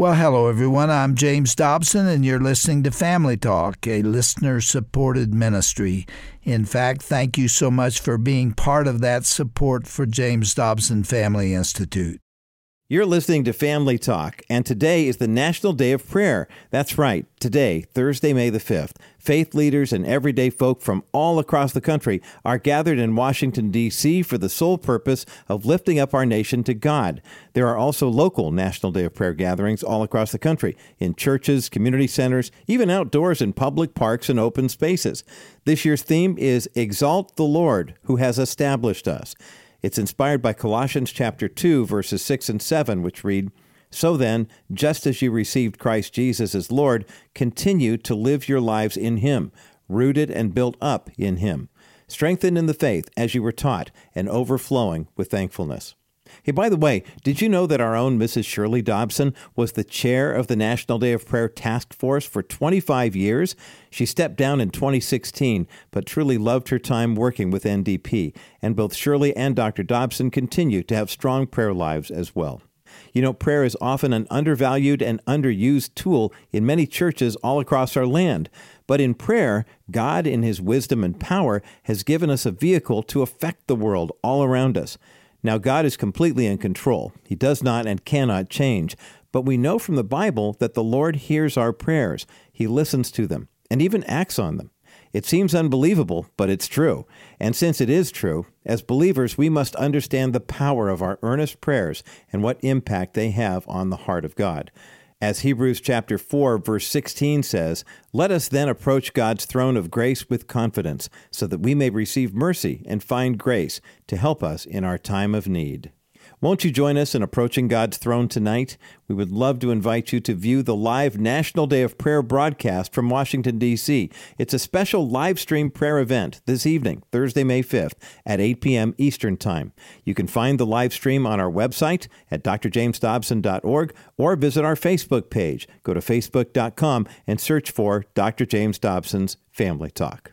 Well, hello, everyone. I'm James Dobson, and you're listening to Family Talk, a listener-supported ministry. In fact, thank you so much for being part of that support for James Dobson Family Institute. You're listening to Family Talk, and today is the National Day of Prayer. That's right, today, Thursday, May the 5th. Faith leaders and everyday folk from all across the country are gathered in Washington, D.C. for the sole purpose of lifting up our nation to God. There are also local National Day of Prayer gatherings all across the country, in churches, community centers, even outdoors in public parks and open spaces. This year's theme is Exalt the Lord, who has established us. It's inspired by Colossians chapter 2, verses 6 and 7, which read, "So then, just as you received Christ Jesus as Lord, continue to live your lives in Him, rooted and built up in Him, strengthened in the faith as you were taught, and overflowing with thankfulness." Hey, by the way, did you know that our own Mrs. Shirley Dobson was the chair of the National Day of Prayer Task Force for 25 years? She stepped down in 2016, but truly loved her time working with NDP. And both Shirley and Dr. Dobson continue to have strong prayer lives as well. You know, prayer is often an undervalued and underused tool in many churches all across our land. But in prayer, God, in His wisdom and power, has given us a vehicle to affect the world all around us. Now, God is completely in control. He does not and cannot change. But we know from the Bible that the Lord hears our prayers. He listens to them and even acts on them. It seems unbelievable, but it's true. And since it is true, as believers, we must understand the power of our earnest prayers and what impact they have on the heart of God. As Hebrews chapter 4, verse 16 says, "Let us then approach God's throne of grace with confidence, so that we may receive mercy and find grace to help us in our time of need." Won't you join us in approaching God's throne tonight? We would love to invite you to view the live National Day of Prayer broadcast from Washington, D.C. It's a special live stream prayer event this evening, Thursday, May 5th, at 8 p.m. Eastern Time. You can find the live stream on our website at drjamesdobson.org or visit our Facebook page. Go to facebook.com and search for Dr. James Dobson's Family Talk.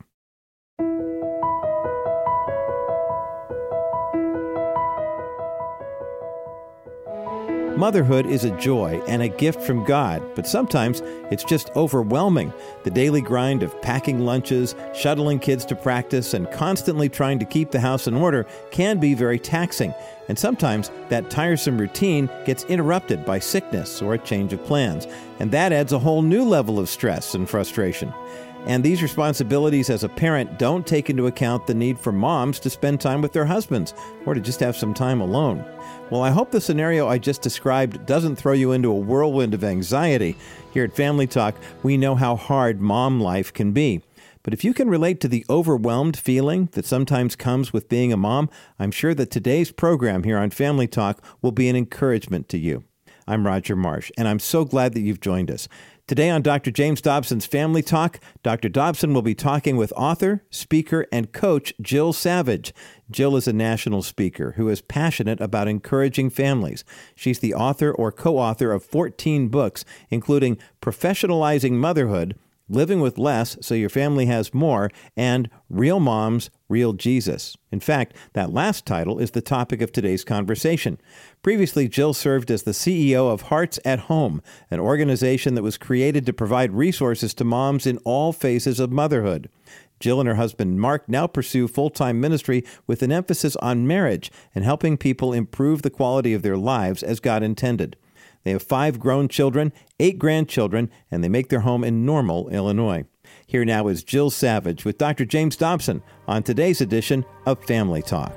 Motherhood is a joy and a gift from God, but sometimes it's just overwhelming. The daily grind of packing lunches, shuttling kids to practice, and constantly trying to keep the house in order can be very taxing. And sometimes that tiresome routine gets interrupted by sickness or a change of plans, and that adds a whole new level of stress and frustration. And these responsibilities as a parent don't take into account the need for moms to spend time with their husbands or to just have some time alone. Well, I hope the scenario I just described doesn't throw you into a whirlwind of anxiety. Here at Family Talk, we know how hard mom life can be. But if you can relate to the overwhelmed feeling that sometimes comes with being a mom, I'm sure that today's program here on Family Talk will be an encouragement to you. I'm Roger Marsh, and I'm so glad that you've joined us. Today on Dr. James Dobson's Family Talk, Dr. Dobson will be talking with author, speaker, and coach Jill Savage. Jill is a national speaker who is passionate about encouraging families. She's the author or co-author of 14 books, including Professionalizing Motherhood, Living with Less So Your Family Has More, and Real Moms, Real Jesus. In fact, that last title is the topic of today's conversation. Previously, Jill served as the CEO of Hearts at Home, an organization that was created to provide resources to moms in all phases of motherhood. Jill and her husband, Mark, now pursue full-time ministry with an emphasis on marriage and helping people improve the quality of their lives as God intended. They have 5 grown children, 8 grandchildren, and they make their home in Normal, Illinois. Here now is Jill Savage with Dr. James Dobson on today's edition of Family Talk.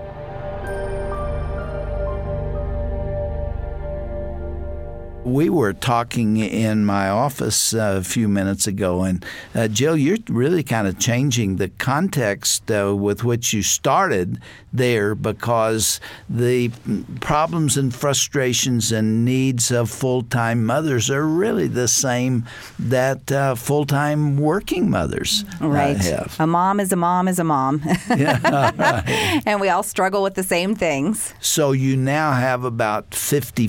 We were talking in my office a few minutes ago, and Jill, you're really kind of changing the context with which you started there, because the problems and frustrations and needs of full-time mothers are really the same that full-time working mothers have. A mom is a mom is a mom. Yeah, right. And we all struggle with the same things. So you now have about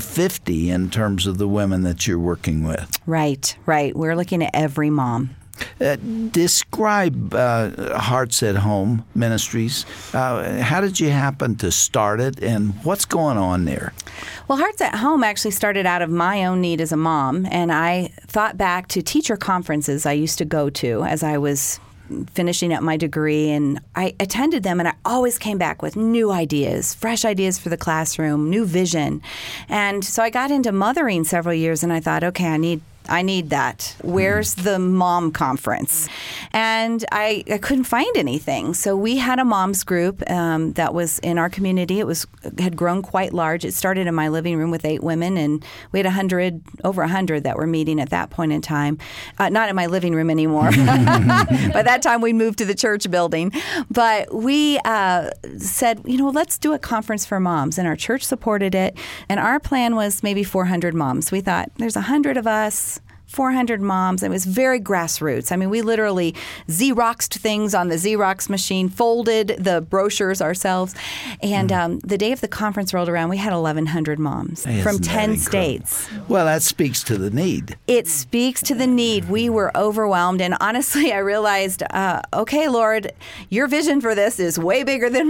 50-50 in terms of the women that you're working with. Right. We're looking at every mom. Describe Hearts at Home Ministries. How did you happen to start it, and what's going on there? Well, Hearts at Home actually started out of my own need as a mom, and I thought back to teacher conferences I used to go to as I was finishing up my degree, and I attended them, and I always came back with new ideas, fresh ideas for the classroom, new vision. And so I got into mothering several years, and I thought, okay, I need that. Where's the mom conference? And I couldn't find anything. So we had a moms group that was in our community. It had grown quite large. It started in my living room with 8 women, and we had over 100 that were meeting at that point in time. Not in my living room anymore. By that time, we moved to the church building. But we said, let's do a conference for moms. And our church supported it. And our plan was maybe 400 moms. We thought, there's 100 of us. 400 moms. It was very grassroots. I mean, we literally Xeroxed things on the Xerox machine, folded the brochures ourselves. And the day of the conference rolled around, we had 1,100 moms from 10 states. Well, that speaks to the need. It speaks to the need. We were overwhelmed. And honestly, I realized, okay, Lord, your vision for this is way bigger than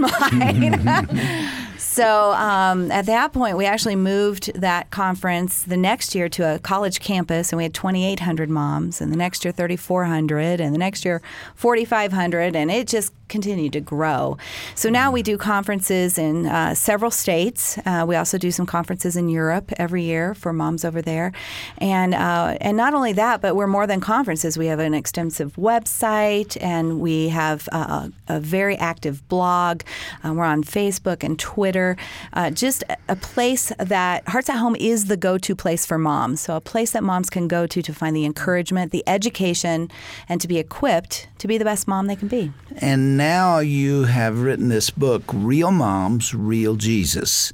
mine. So at that point, we actually moved that conference the next year to a college campus, and we had 2,800 moms, and the next year 3,400, and the next year 4,500, and it just continued to grow. So now we do conferences in several states. We also do some conferences in Europe every year for moms over there. And not only that, but we're more than conferences. We have an extensive website, and we have a very active blog. We're on Facebook and Twitter. Just a place that Hearts at Home is the go-to place for moms. So a place that moms can go to find the encouragement, the education, and to be equipped to be the best mom they can be. And now you have written this book, Real Moms, Real Jesus.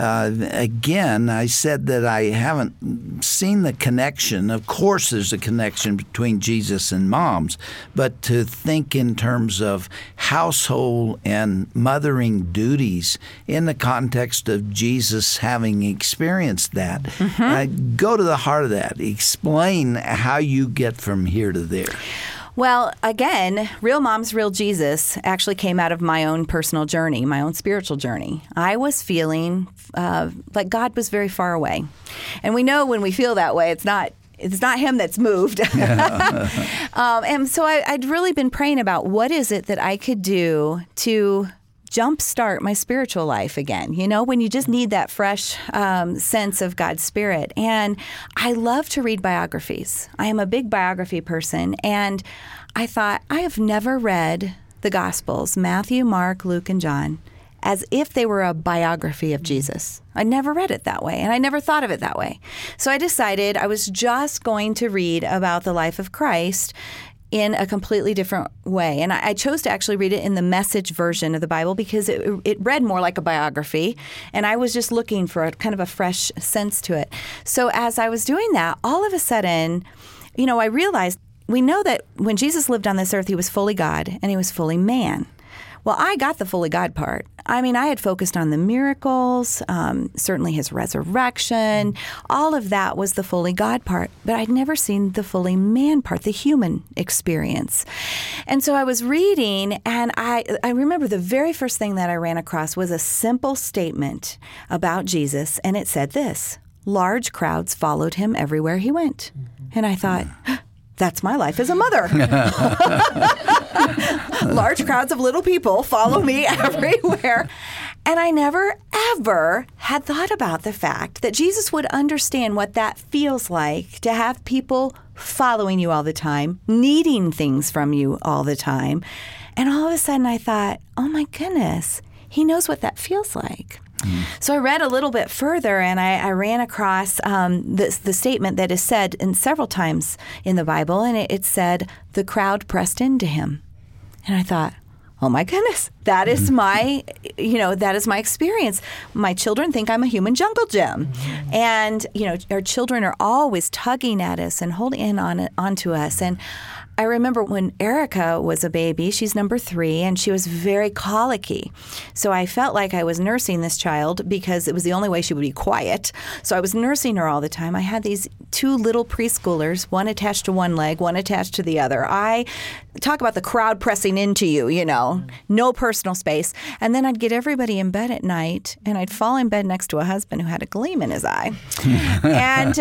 Again, I said that I haven't seen the connection. Of course, there's a connection between Jesus and moms, but to think in terms of household and mothering duties in the context of Jesus having experienced that, go to the heart of that. Explain how you get from here to there. Well, again, Real Moms, Real Jesus actually came out of my own personal journey, my own spiritual journey. I was feeling like God was very far away. And we know when we feel that way, it's not him that's moved. And so I'd really been praying about what is it that I could do to jumpstart my spiritual life again, when you just need that fresh sense of God's Spirit. And I love to read biographies. I am a big biography person. And I thought, I have never read the Gospels, Matthew, Mark, Luke, and John, as if they were a biography of Jesus. I never read it that way, and I never thought of it that way. So I decided I was just going to read about the life of Christ in a completely different way. And I chose to actually read it in the Message version of the Bible because it read more like a biography, and I was just looking for a kind of a fresh sense to it. So as I was doing that, all of a sudden, I realized we know that when Jesus lived on this earth, he was fully God and he was fully man. Well, I got the fully God part. I mean, I had focused on the miracles, certainly his resurrection. All of that was the fully God part, but I'd never seen the fully man part, the human experience. And so I was reading, and I remember the very first thing that I ran across was a simple statement about Jesus, and it said this: large crowds followed him everywhere he went. And I thought, that's my life as a mother. Large crowds of little people follow me everywhere. And I never, ever had thought about the fact that Jesus would understand what that feels like to have people following you all the time, needing things from you all the time. And all of a sudden I thought, oh my goodness, he knows what that feels like. So I read a little bit further, and I ran across the statement that is said in several times in the Bible, and it said, the crowd pressed into him. And I thought, oh my goodness, that is my, that is my experience. My children think I'm a human jungle gym. And, our children are always tugging at us and holding in onto us. And I remember when Erica was a baby, she's number 3, and she was very colicky. So I felt like I was nursing this child because it was the only way she would be quiet. So I was nursing her all the time. I had these 2 little preschoolers, one attached to one leg, one attached to the other. I talk about the crowd pressing into you, no personal space. And then I'd get everybody in bed at night, and I'd fall in bed next to a husband who had a gleam in his eye. and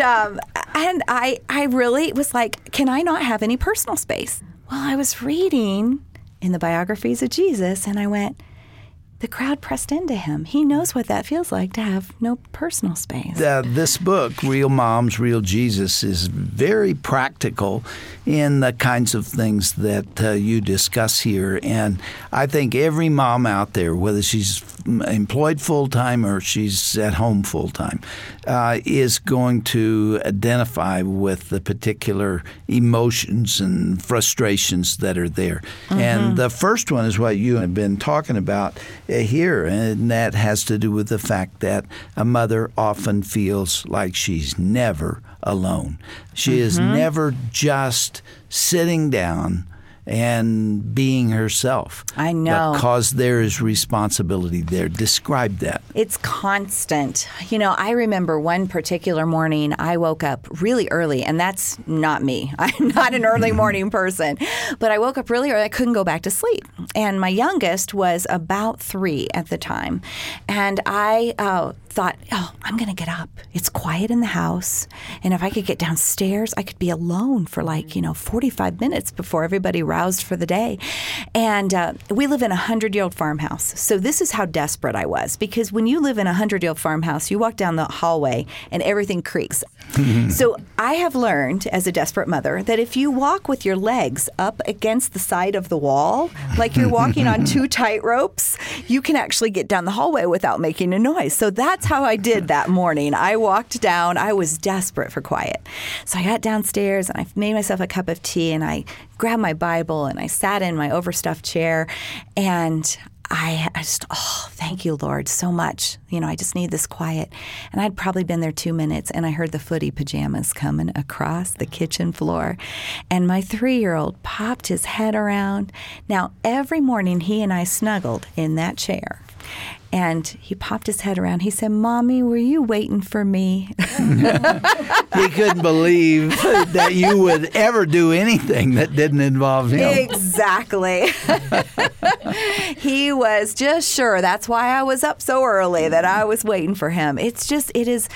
I really was like, can I not have any personal space? Well, I was reading in the biographies of Jesus, and I went, the crowd pressed into him. He knows what that feels like to have no personal space. This book, Real Moms, Real Jesus, is very practical in the kinds of things that you discuss here. And I think every mom out there, whether she's employed full-time or she's at home full-time, is going to identify with the particular emotions and frustrations that are there. Mm-hmm. And the first one is what you have been talking about here, and that has to do with the fact that a mother often feels like she's never alone. She is never just sitting down and being herself. I know. Because there is responsibility there. Describe that. It's constant. I remember one particular morning I woke up really early, and that's not me. I'm not an early morning person. But I woke up really early. I couldn't go back to sleep. And my youngest was about 3 at the time. And I thought, I'm going to get up. It's quiet in the house. And if I could get downstairs, I could be alone for 45 minutes before everybody roused for the day. And we live in a 100-year-old farmhouse. So this is how desperate I was. Because when you live in a 100-year-old farmhouse, you walk down the hallway and everything creaks. So I have learned as a desperate mother that if you walk with your legs up against the side of the wall, like you're walking on 2 tight ropes, you can actually get down the hallway without making a noise. So that's how I did that morning. I walked down. I was desperate for quiet. So I got downstairs and I made myself a cup of tea and I grabbed my Bible and I sat in my overstuffed chair and I just, thank you, Lord, so much. I just need this quiet. And I'd probably been there 2 minutes, and I heard the footy pajamas coming across the kitchen floor. And my 3-year-old popped his head around. Now, every morning he and I snuggled in that chair. And he popped his head around. He said, Mommy, were you waiting for me? He couldn't believe that you would ever do anything that didn't involve him. Exactly. He was just sure. That's why I was up so early, that I was waiting for him. It's just, it is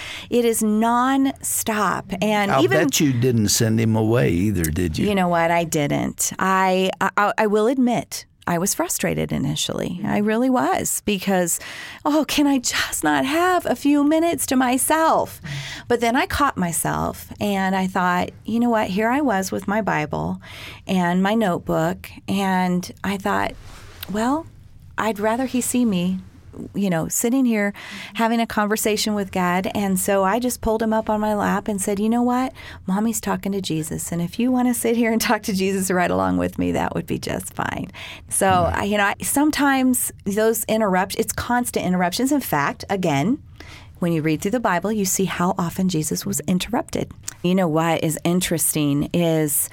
nonstop. And I'll bet you didn't send him away either, did you? You know what? I didn't. I will admit, I was frustrated initially. I really was, because, can I just not have a few minutes to myself? But then I caught myself and I thought, you know what? Here I was with my Bible and my notebook, and I thought, well, I'd rather he see me sitting here having a conversation with God. And so I just pulled him up on my lap and said, you know what? Mommy's talking to Jesus. And if you want to sit here and talk to Jesus right along with me, that would be just fine. So, sometimes those it's constant interruptions. In fact, again, when you read through the Bible, you see how often Jesus was interrupted. You know what is interesting is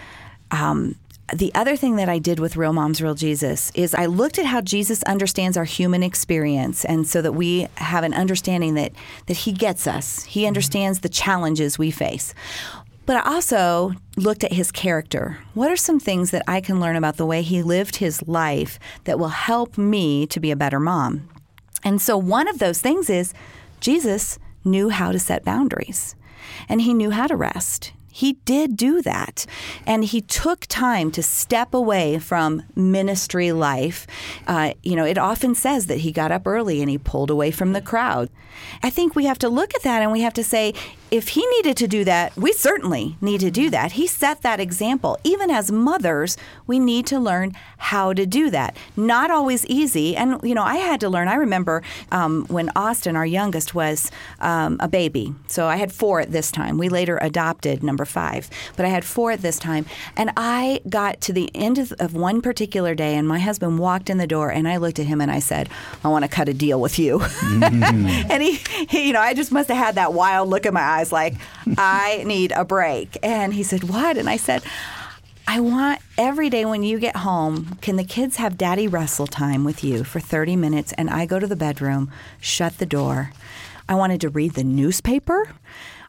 the other thing that I did with Real Moms, Real Jesus is I looked at how Jesus understands our human experience, and so that we have an understanding that he gets us. He understands the challenges we face. But I also looked at his character. What are some things that I can learn about the way he lived his life that will help me to be a better mom? And so one of those things is Jesus knew how to set boundaries, and he knew how to rest. He did do that, and he took time to step away from ministry life. It often says that he got up early and he pulled away from the crowd. I think we have to look at that and we have to say, if he needed to do that, we certainly need to do that. He set that example. Even as mothers, we need to learn how to do that. Not always easy. And, I had to learn. I remember when Austin, our youngest, was a baby. So I had 4 at this time. We later adopted number 5. But I had 4 at this time. And I got to the end of one particular day, and my husband walked in the door, and I looked at him and I said, I want to cut a deal with you. And he I just must have had that wild look in my eyes like, I need a break. And he said, what? And I said, I want every day when you get home, can the kids have Daddy wrestle time with you for 30 minutes? And I go to the bedroom, shut the door. I wanted to read the newspaper.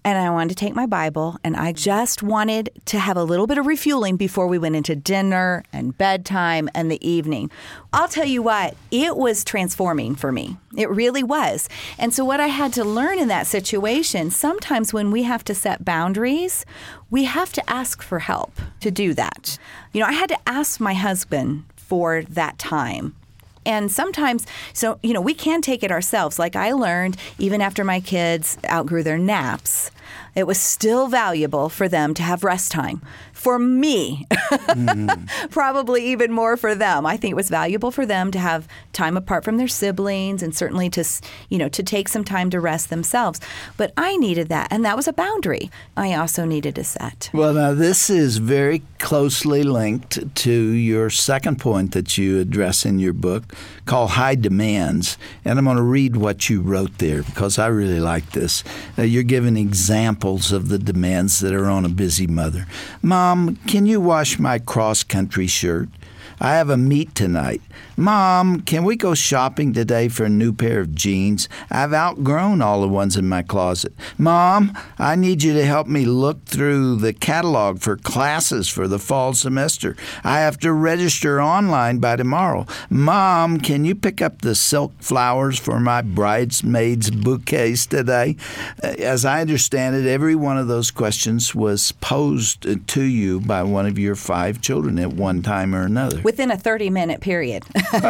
and I wanted to take my Bible, and I just wanted to have a little bit of refueling before we went into dinner and bedtime and the evening. I'll tell you what, it was transforming for me. It really was. And so what I had to learn in that situation, sometimes when we have to set boundaries, we have to ask for help to do that. I had to ask my husband for that time. And sometimes, we can take it ourselves. Like I learned, even after my kids outgrew their naps, it was still valuable for them to have rest time. For me, probably even more for them. I think it was valuable for them to have time apart from their siblings and certainly to take some time to rest themselves. But I needed that, and that was a boundary I also needed to set. Well, now this is very closely linked to your second point that you address in your book called High Demands. And I'm going to read what you wrote there because I really like this. You're giving examples of the demands that are on a busy mother. Mom, can you wash my cross-country shirt? I have a meet tonight. Mom, can we go shopping today for a new pair of jeans? I've outgrown all the ones in my closet. Mom, I need you to help me look through the catalog for classes for the fall semester. I have to register online by tomorrow. Mom, can you pick up the silk flowers for my bridesmaids' bouquets today? As I understand it, every one of those questions was posed to you by one of your 5 children at one time or another. Within a 30-minute period.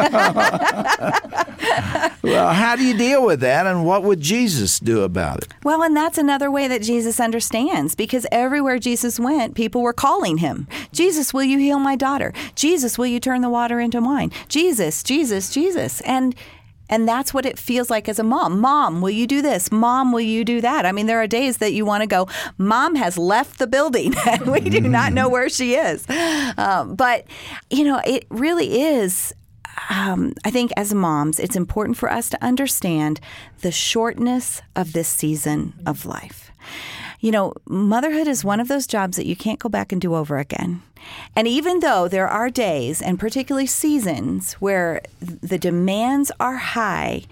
Well, how do you deal with that, and what would Jesus do about it? Well, and that's another way that Jesus understands, because everywhere Jesus went, people were calling him. Jesus, will you heal my daughter? Jesus, will you turn the water into wine? Jesus, Jesus, Jesus. And that's what it feels like as a mom. Mom, will you do this? Mom, will you do that? I mean, there are days that you want to go, Mom has left the building and we do not know where she is. But, it really is, I think as moms, it's important for us to understand the shortness of this season of life. Motherhood is one of those jobs that you can't go back and do over again. And even though there are days, and particularly seasons, where the demands are high,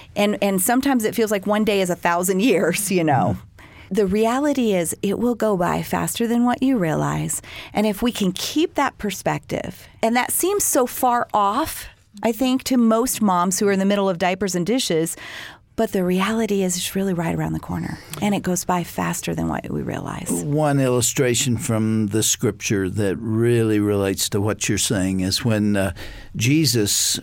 and sometimes it feels like one day is 1,000 years, the reality is it will go by faster than what you realize. And if we can keep that perspective, and that seems so far off, I think, to most moms who are in the middle of diapers and dishes, but the reality is it's really right around the corner, and it goes by faster than what we realize. One illustration from the scripture that really relates to what you're saying is when Jesus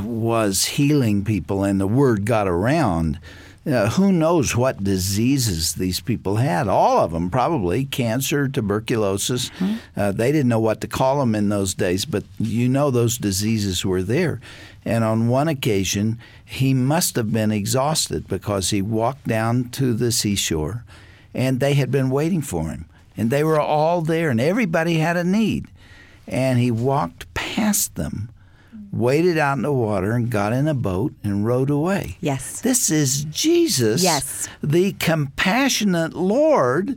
was healing people and the word got around, who knows what diseases these people had? All of them, probably. Cancer, tuberculosis. Mm-hmm. They didn't know what to call them in those days, but those diseases were there. And on one occasion, he must have been exhausted because he walked down to the seashore, and they had been waiting for him. And they were all there, and everybody had a need. And he walked past them, waded out in the water, and got in a boat and rowed away. Yes. This is Jesus, yes, the compassionate Lord,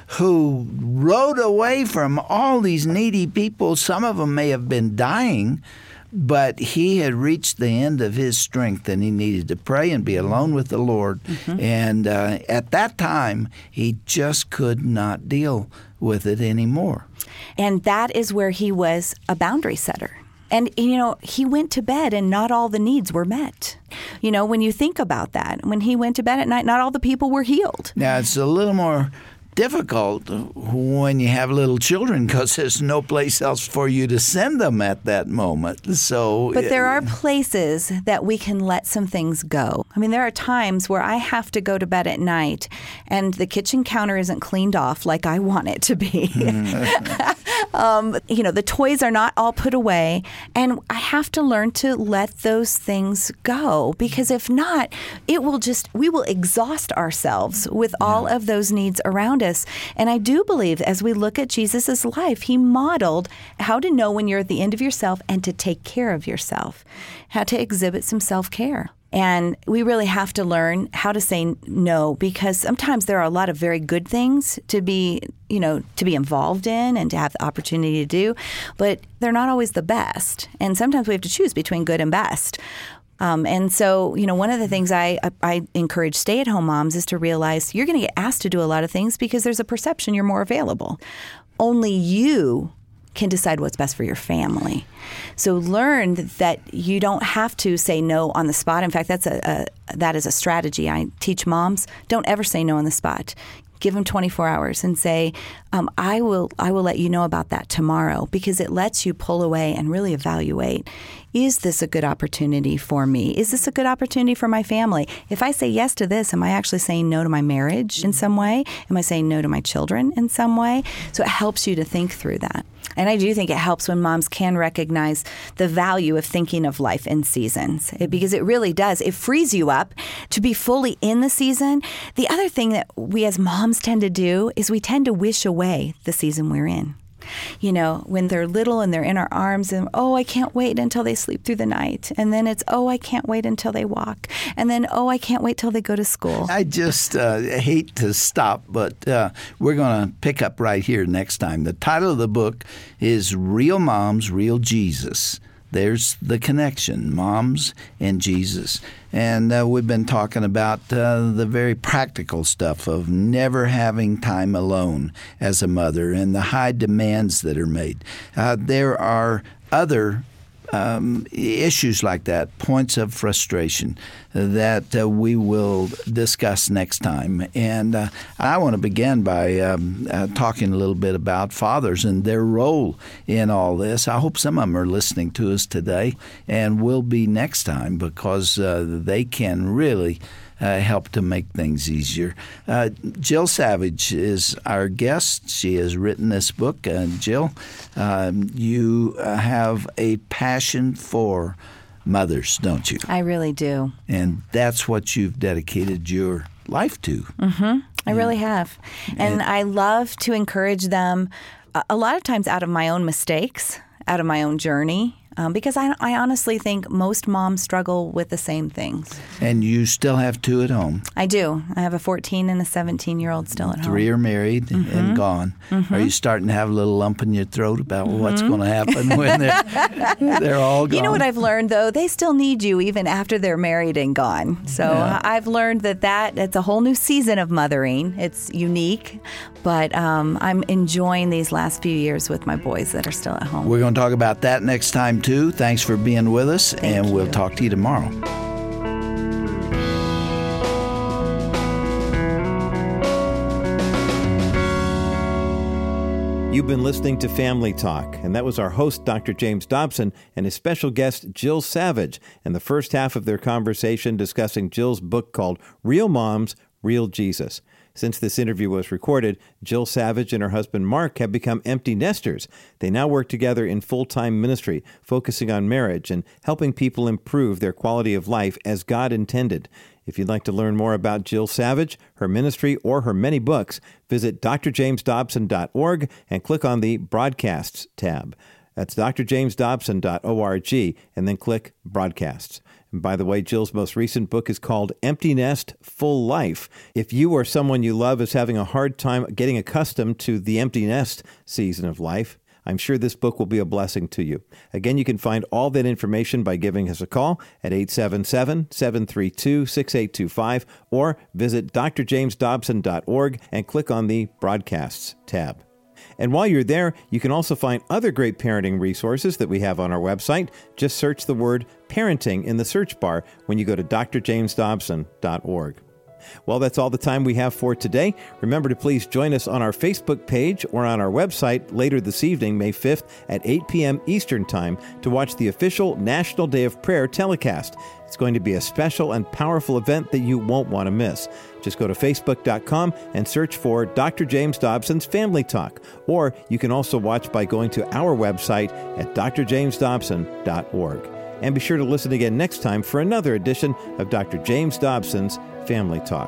who rowed away from all these needy people. Some of them may have been dying, but he had reached the end of his strength, and he needed to pray and be alone with the Lord. Mm-hmm. And at that time, he just could not deal with it anymore. And that is where he was a boundary setter. And, he went to bed and not all the needs were met. When you think about that, when he went to bed at night, not all the people were healed. Now, it's a little more difficult when you have little children because there's no place else for you to send them at that moment. But there are places that we can let some things go. I mean, there are times where I have to go to bed at night and the kitchen counter isn't cleaned off like I want it to be. The toys are not all put away, and I have to learn to let those things go, because if not, we will exhaust ourselves with all of those needs around us. And I do believe as we look at Jesus's life, he modeled how to know when you're at the end of yourself and to take care of yourself, how to exhibit some self-care. And we really have to learn how to say no, because sometimes there are a lot of very good things to be involved in and to have the opportunity to do, but they're not always the best. And sometimes we have to choose between good and best. And so, one of the things I encourage stay-at-home moms is to realize you're going to get asked to do a lot of things because there's a perception you're more available. Only you can decide what's best for your family. So learn that you don't have to say no on the spot. In fact, that is a strategy I teach moms. Don't ever say no on the spot. Give them 24 hours and say, I will let you know about that tomorrow, because it lets you pull away and really evaluate, is this a good opportunity for me? Is this a good opportunity for my family? If I say yes to this, am I actually saying no to my marriage in some way? Am I saying no to my children in some way? So it helps you to think through that. And I do think it helps when moms can recognize the value of thinking of life in seasons, because it really does. It frees you up to be fully in the season. The other thing that we as moms tend to do is we tend to wish away the season we're in. When they're little and they're in our arms and, I can't wait until they sleep through the night. And then it's, I can't wait until they walk. And then, I can't wait till they go to school. I just hate to stop, but we're going to pick up right here next time. The title of the book is Real Moms, Real Jesus. There's the connection, moms and Jesus. And we've been talking about the very practical stuff of never having time alone as a mother and the high demands that are made. There are other issues like that, points of frustration that we will discuss next time. And I want to begin by talking a little bit about fathers and their role in all this. I hope some of them are listening to us today and will be next time, because they can really help to make things easier. Jill Savage is our guest. She has written this book. Jill, you have a passion for mothers, don't you? I really do. And that's what you've dedicated your life to. Mm-hmm. I really have. And I love to encourage them, a lot of times out of my own mistakes, out of my own journey. Because I honestly think most moms struggle with the same things. And you still have two at home. I do. I have a 14 and a 17-year-old still at home. 3 are married and gone. Mm-hmm. Are you starting to have a little lump in your throat about what's going to happen when they're all gone? You know what I've learned, though? They still need you even after they're married and gone. So I've learned that's a whole new season of mothering. It's unique, but I'm enjoying these last few years with my boys that are still at home. We're going to talk about that next time, too. Thanks for being with us, Thank you. We'll talk to you tomorrow. You've been listening to Family Talk, and that was our host, Dr. James Dobson, and his special guest, Jill Savage, in the first half of their conversation discussing Jill's book called Real Moms, Real Jesus. Since this interview was recorded, Jill Savage and her husband Mark have become empty nesters. They now work together in full-time ministry, focusing on marriage and helping people improve their quality of life as God intended. If you'd like to learn more about Jill Savage, her ministry, or her many books, visit drjamesdobson.org and click on the Broadcasts tab. That's drjamesdobson.org, and then click Broadcasts. And by the way, Jill's most recent book is called Empty Nest, Full Life. If you or someone you love is having a hard time getting accustomed to the empty nest season of life, I'm sure this book will be a blessing to you. Again, you can find all that information by giving us a call at 877-732-6825 or visit drjamesdobson.org and click on the Broadcasts tab. And while you're there, you can also find other great parenting resources that we have on our website. Just search the word parenting in the search bar when you go to drjamesdobson.org. Well, that's all the time we have for today. Remember to please join us on our Facebook page or on our website later this evening, May 5th at 8 p.m. Eastern Time to watch the official National Day of Prayer telecast. It's going to be a special and powerful event that you won't want to miss. Just go to facebook.com and search for Dr. James Dobson's Family Talk. Or you can also watch by going to our website at drjamesdobson.org. And be sure to listen again next time for another edition of Dr. James Dobson's Family Talk.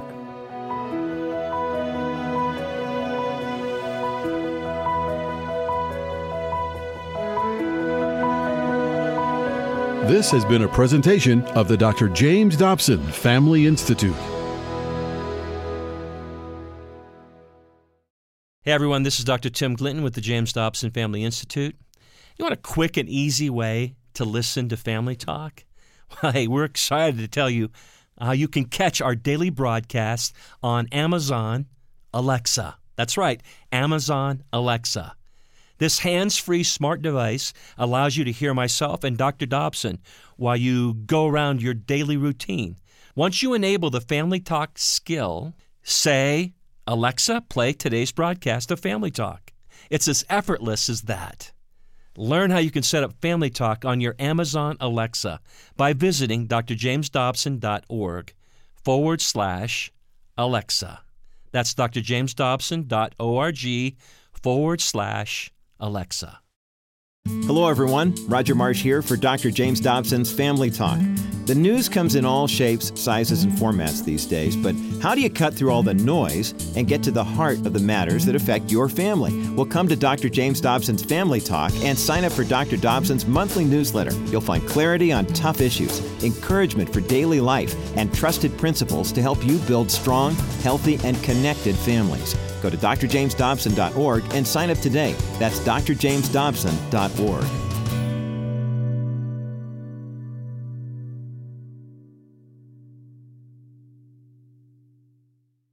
This has been a presentation of the Dr. James Dobson Family Institute. Hey everyone, this is Dr. Tim Glinton with the James Dobson Family Institute. You want a quick and easy way to listen to Family Talk? Well, hey, we're excited to tell you you can catch our daily broadcast on Amazon Alexa. That's right, Amazon Alexa. This hands-free smart device allows you to hear myself and Dr. Dobson while you go around your daily routine. Once you enable the Family Talk skill, say, Alexa, play today's broadcast of Family Talk. It's as effortless as that. Learn how you can set up Family Talk on your Amazon Alexa by visiting drjamesdobson.org/Alexa. That's drjamesdobson.org/Alexa. Hello, everyone. Roger Marsh here for Dr. James Dobson's Family Talk. The news comes in all shapes, sizes, and formats these days, but how do you cut through all the noise and get to the heart of the matters that affect your family? Well, come to Dr. James Dobson's Family Talk and sign up for Dr. Dobson's monthly newsletter. You'll find clarity on tough issues, encouragement for daily life, and trusted principles to help you build strong, healthy, and connected families. Go to drjamesdobson.org and sign up today. That's drjamesdobson.org.